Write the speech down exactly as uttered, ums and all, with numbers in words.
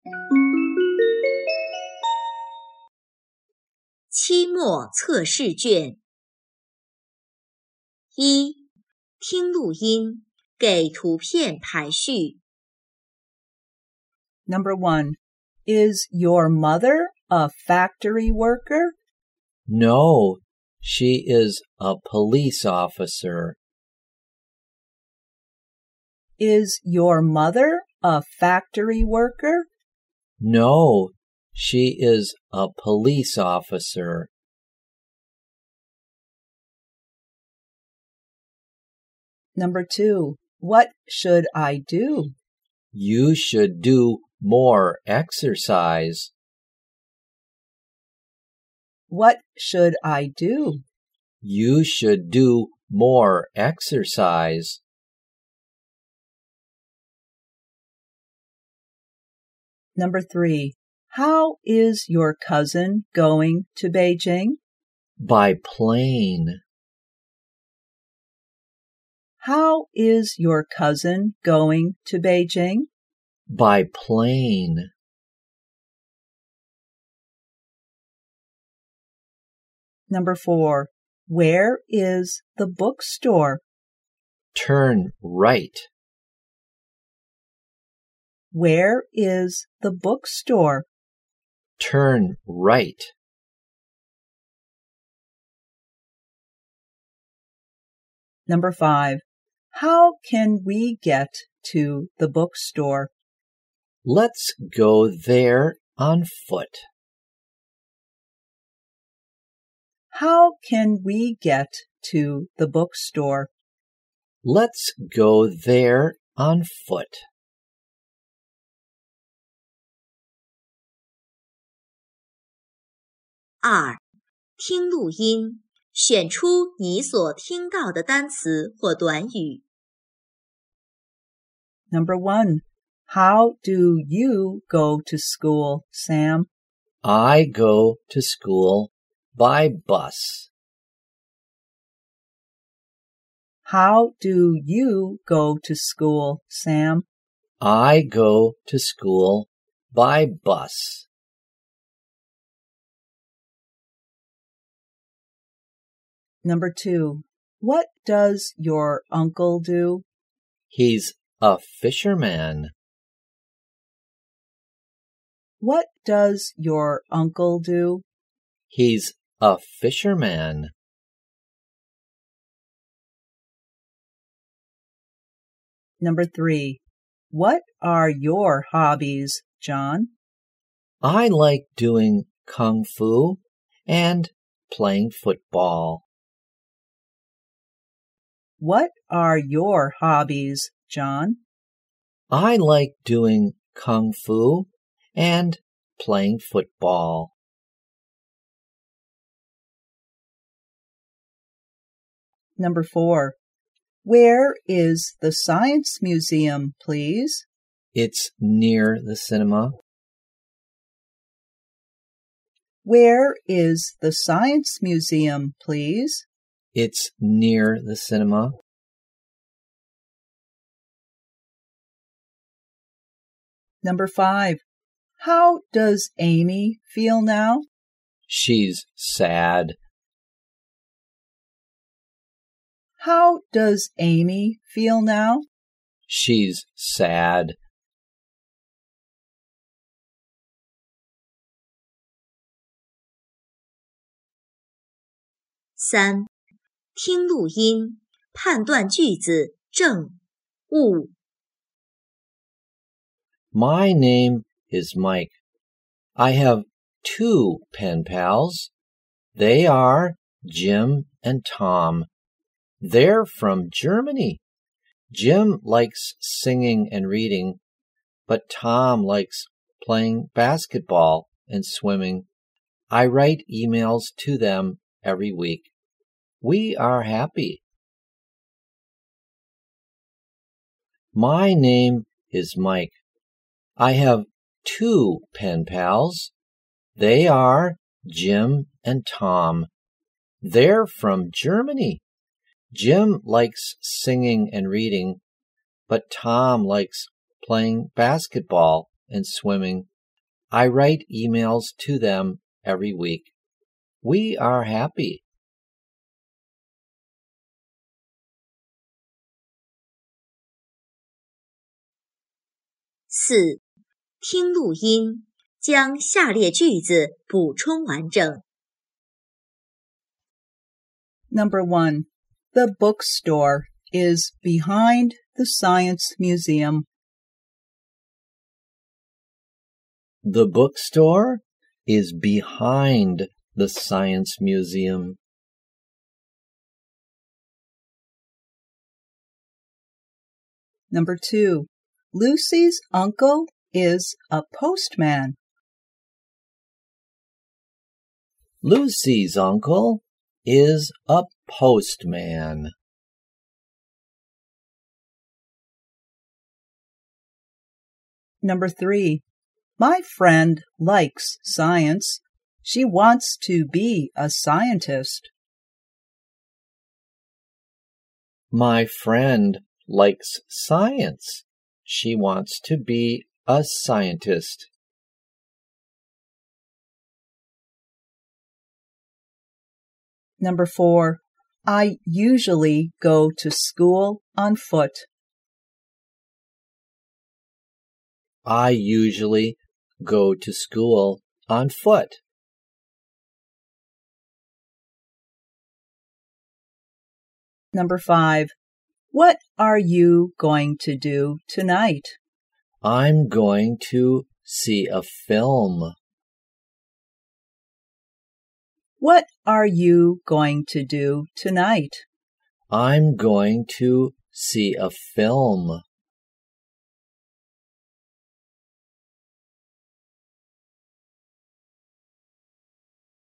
期末测试卷一，听录音，给图片排序。 Number one, is your mother a factory worker? No, she is a police officer. Is your mother a factory worker? No, she is a police officer. Number two, what should I do? You should do more exercise. What should I do? You should do more exercise. Number three, how is your cousin going to Beijing? By plane. How is your cousin going to Beijing? By plane. Number four, where is the bookstore? Turn right. Where is the bookstore? Turn right. Number five, how can we get to the bookstore? Let's go there on foot. How can we get to the bookstore? Let's go there on foot. 二，听录音，选出你所听到的单词或短语。 Number one, how do you go to school, Sam? I go to school by bus. How do you go to school, Sam? I go to school by bus. Number two, what does your uncle do? He's a fisherman. What does your uncle do? He's a fisherman. Number three, what are your hobbies, John? I like doing kung fu and playing football. What are your hobbies, John? I like doing kung fu and playing football. Number four, where is the Science Museum, please? It's near the cinema. Where is the Science Museum, please? It's near the cinema. Number five, how does Amy feel now? She's sad. How does Amy feel now? She's sad. 三，听录音，判断句子正、误。 My name is Mike. I have two pen pals. They are Jim and Tom. They're from Germany. Jim likes singing and reading, but Tom likes playing basketball and swimming. I write emails to them every week. We are happy. My name is Mike. I have two pen pals. They are Jim and Tom. They're from Germany. Jim likes singing and reading, but Tom likes playing basketball and swimming. I write emails to them every week. We are happy. 四、听录音，将下列句子补充完整。 Number one, the bookstore is behind the Science Museum. The bookstore is behind the Science Museum. Number two, Lucy's uncle is a postman. Lucy's uncle is a postman. Number three, my friend likes science. She wants to be a scientist. My friend likes science. She wants to be a scientist. Number four, I usually go to school on foot. I usually go to school on foot. Number five, what are you going to do tonight? I'm going to see a film. What are you going to do tonight? I'm going to see a film.